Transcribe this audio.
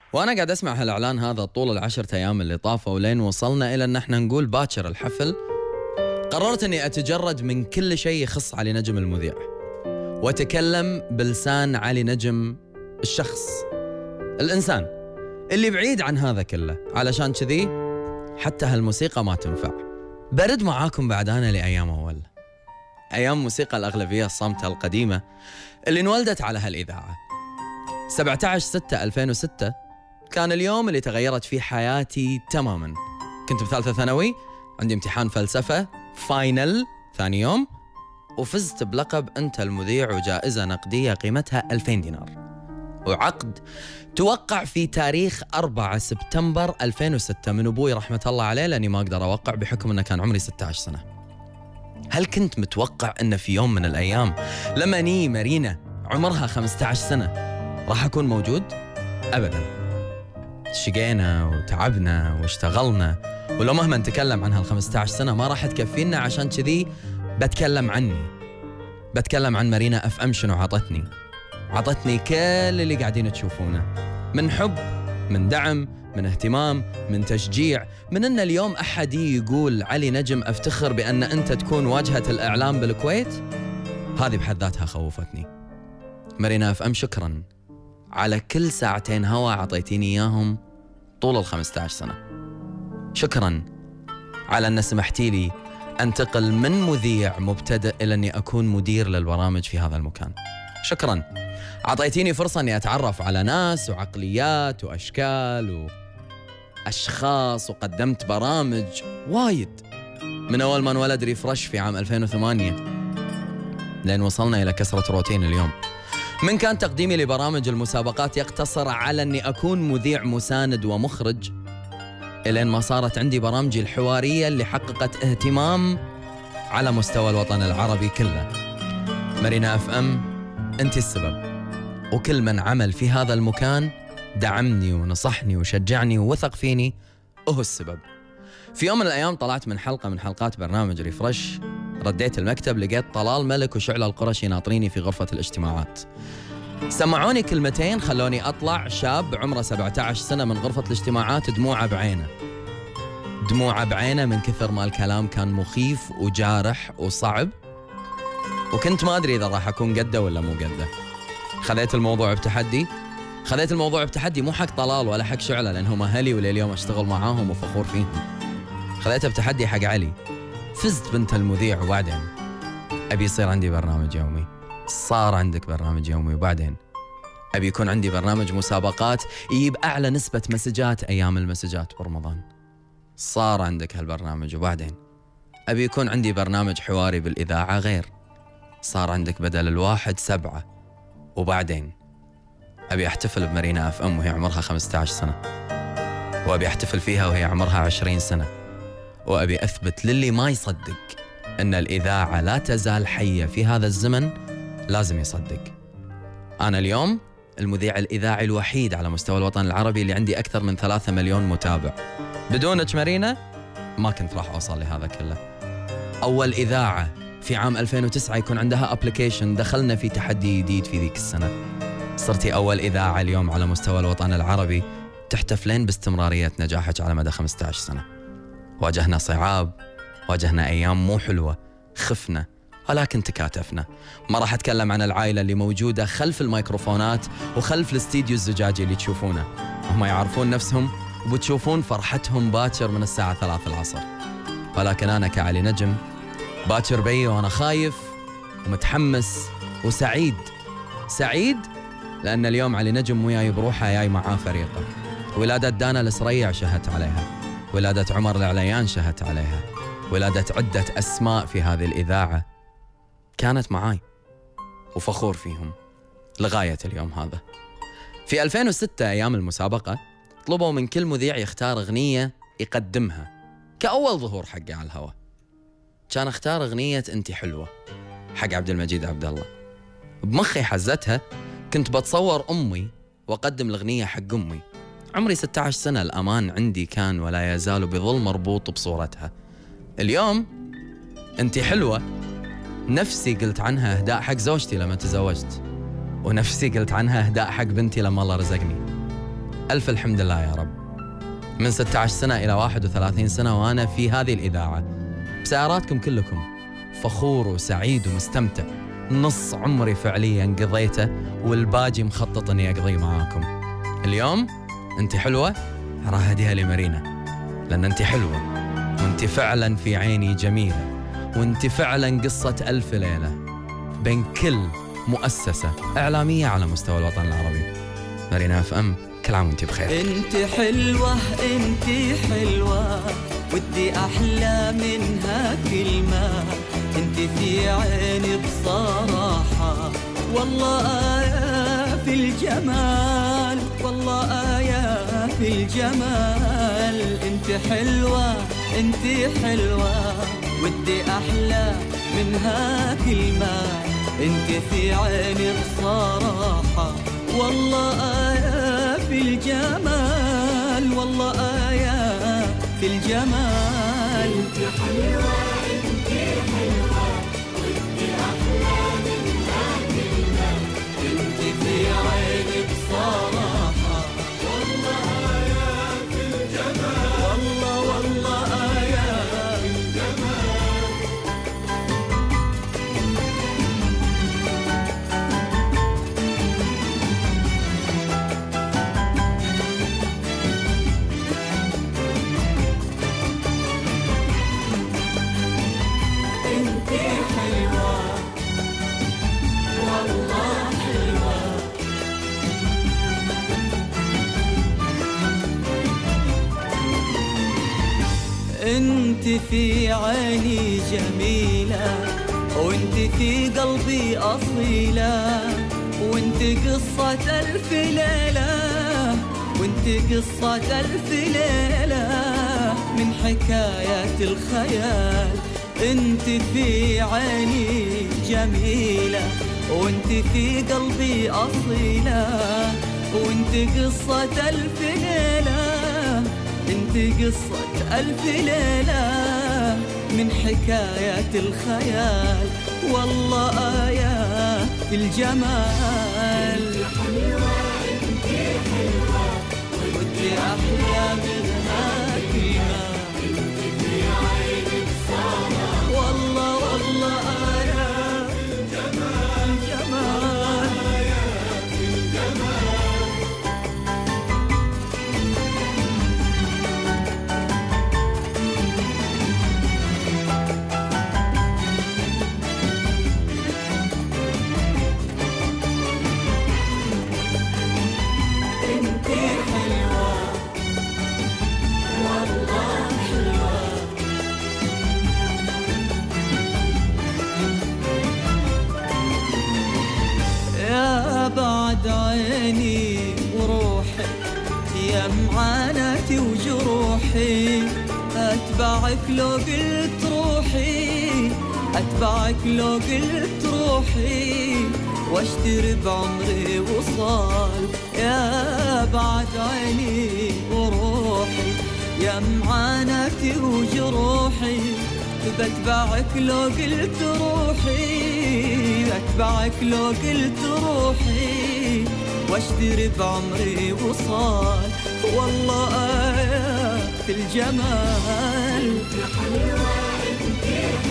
وأنا قاعد أسمع هالإعلان هذا طول ال10 أيام اللي طافوا لين وصلنا إلى أن احنا نقول باكر الحفل. قررت أني أتجرد من كل شيء يخص علي نجم المذيع وأتكلم بلسان علي نجم الشخص، الإنسان اللي بعيد عن هذا كله. علشان كذي حتى هالموسيقى ما تنفع. برد معاكم بعد أنا لأيام أول، أيام موسيقى الأغلبية الصامتة القديمة اللي انولدت على هالإذاعة. 17/6/2006 كان اليوم اللي تغيرت فيه حياتي تماماً. كنت بثالثة ثانوي، عندي امتحان فلسفة فاينل ثاني يوم، وفزت بلقب أنت المذيع وجائزة نقدية قيمتها 2000 دينار، وعقد توقع في تاريخ 4 سبتمبر 2006 من أبوي رحمة الله عليه، لأني ما أقدر أوقع بحكم أنه كان عمري 16 سنة. هل كنت متوقع أن في يوم من الأيام لما ني مارينا عمرها 15 سنة راح أكون موجود؟ أبداً. شقينا وتعبنا واشتغلنا، ولو مهما نتكلم عن هال15 سنة ما راح تكفينا. عشان كذي بتكلم عني، بتكلم عن مارينا اف ام. شنو عطتني كل اللي قاعدين تشوفونه من حب، من دعم، من اهتمام، من تشجيع، من ان اليوم احد يقول علي نجم افتخر بان انت تكون واجهة الاعلام بالكويت. هذه بحد ذاتها خوفتني. مارينا اف ام، شكرا على كل ساعتين هوا عطيتيني اياهم طول ال15 سنة. شكرا على ان سمحتي لي انتقل من مذيع مبتدئ الى اني اكون مدير للبرامج في هذا المكان. شكرا عطيتيني فرصة اني اتعرف على ناس وعقليات واشكال واشخاص، وقدمت برامج وايد من اول ما انولد ريفرش في عام 2008 لين وصلنا الى كسرة روتين اليوم. من كان تقديمي لبرامج المسابقات يقتصر على أني أكون مذيع مساند ومخرج، إلين ما صارت عندي برامجي الحوارية اللي حققت اهتمام على مستوى الوطن العربي كله. مارينا اف ام، أنت السبب، وكل من عمل في هذا المكان دعمني ونصحني وشجعني ووثق فيني هو السبب. في يوم من الأيام طلعت من حلقة من حلقات برنامج ريفرش، رديت المكتب لقيت طلال ملك وشعلة القرشي ناطريني في غرفة الاجتماعات. سمعوني كلمتين خلوني أطلع شاب عمره 17 سنة من غرفة الاجتماعات دموعه بعينه من كثر ما الكلام كان مخيف وجارح وصعب، وكنت ما أدري إذا راح أكون قده ولا مو قده. خذيت الموضوع بتحدي، مو حق طلال ولا حق شعلة لأنهم أهلي ولليوم أشتغل معاهم وفخور فيهم. خذيته بتحدي حق علي. فزت بنت المذيع، وبعدين أبي يصير عندي برنامج يومي. صار عندك برنامج يومي، وبعدين أبي يكون عندي برنامج مسابقات يجيب أعلى نسبة مسجات أيام المسجات برمضان. صار عندك هالبرنامج، وبعدين أبي يكون عندي برنامج حواري بالإذاعة غير. صار عندك بدل 1 7. وبعدين أبي أحتفل بمارينا اف ام وهي عمرها 15 سنة، وأبي أحتفل فيها وهي عمرها 20 سنة، وأبي أثبت للي ما يصدق أن الإذاعة لا تزال حية في هذا الزمن لازم يصدق. أنا اليوم المذيع الإذاعي الوحيد على مستوى الوطن العربي اللي عندي أكثر من 3 مليون متابع. بدونك مارينا ما كنت راح أوصل لهذا كله. أول إذاعة في عام 2009 يكون عندها أبليكيشن، دخلنا في تحدي جديد في ذيك السنة. صرتي أول إذاعة اليوم على مستوى الوطن العربي تحتفلين باستمرارية نجاحك على مدى 15 سنة. واجهنا صعاب، واجهنا أيام مو حلوة، خفنا ولكن تكاتفنا. ما راح أتكلم عن العائلة اللي موجودة خلف الميكروفونات وخلف الاستديو الزجاجي اللي تشوفونه. هم يعرفون نفسهم وبتشوفون فرحتهم باكر من الساعة 3 العصر. ولكن أنا كعلي نجم باكر بي وأنا خايف ومتحمس وسعيد. سعيد لأن اليوم علي نجم وياي بروحه، جاي معاه فريقه. ولادة دانا السريع شهدت عليها، ولادة عمر العليان شهدت عليها، ولادة عدة أسماء في هذه الإذاعة كانت معاي، وفخور فيهم لغاية اليوم هذا. في 2006 أيام المسابقة طلبوا من كل مذيع يختار أغنية يقدمها كأول ظهور حقه على الهواء. كان اختار أغنية أنت حلوة حق عبد المجيد عبد الله. بمخي حزتها كنت بتصور أمي وأقدم الأغنية حق أمي. عمري 16 سنة، الأمان عندي كان ولا يزال بظل مربوط بصورتها. اليوم أنت حلوة نفسي قلت عنها إهداء حق زوجتي لما تزوجت، ونفسي قلت عنها إهداء حق بنتي لما الله رزقني. ألف الحمد لله يا رب. من 16 سنة إلى 31 سنة وأنا في هذه الإذاعة بسياراتكم كلكم، فخور وسعيد ومستمتع. نص عمري فعليا قضيته والباقي مخطط أني أقضيه معاكم. اليوم أنت حلوة راح أهديها لمارينا، لأن أنت حلوة وأنت فعلا في عيني جميلة، وأنت فعلا قصة ألف ليلة بين كل مؤسسة إعلامية على مستوى الوطن العربي. مارينا FM، كل عام وأنت بخير. أنت حلوة أنت حلوة ودي أحلى منها كلمة، أنت في عيني بصراحة والله آية في الجمال، والله آية في الجمال. أنت حلوة أنت حلوة ودي أحلى منها كلمة، أنت في عيني بصراحة والله آية في الجمال، والله آية في الجمال. أنت حلوة أنت حلوة ودي أحلى منها كلمة، أنت في عيني بصراحة والله آية في الجمال، والله والله آية في الجمال. أنت حلوة والله حلوة. أنت في عيني جميلة وأنت في قلبي أصيلة، وأنت قصة ألف ليلة، وأنت قصة ألف ليلة من حكايات الخيال. أنت في عيني جميلة وأنت في قلبي أصيلة، وأنت قصة ألف ليلة، أنت قصة ألف ليلة من حكايات الخيال والله آية في الجمال. أنت حلوة أنت حلوة ودي أحلى منها كلمة، أنت في عيني بصراحة والله والله آية الجمال، جمال. في الجمال. أنت حلوة والله حلوة. يا بعد عيني وروحي، يا معاناتي وجروحي، أتبعك لو قلت روحي، أتبعك لو قلت روحي، واشتري بعمري وصال. يا بعد عيني وروحي، يا معاناتي وجروحي، بتبعك لو قلت روحي، أتبعك لو قلت روحي، واشتري بعمري وصال والله آية في الجمال. أنت حلوة أنت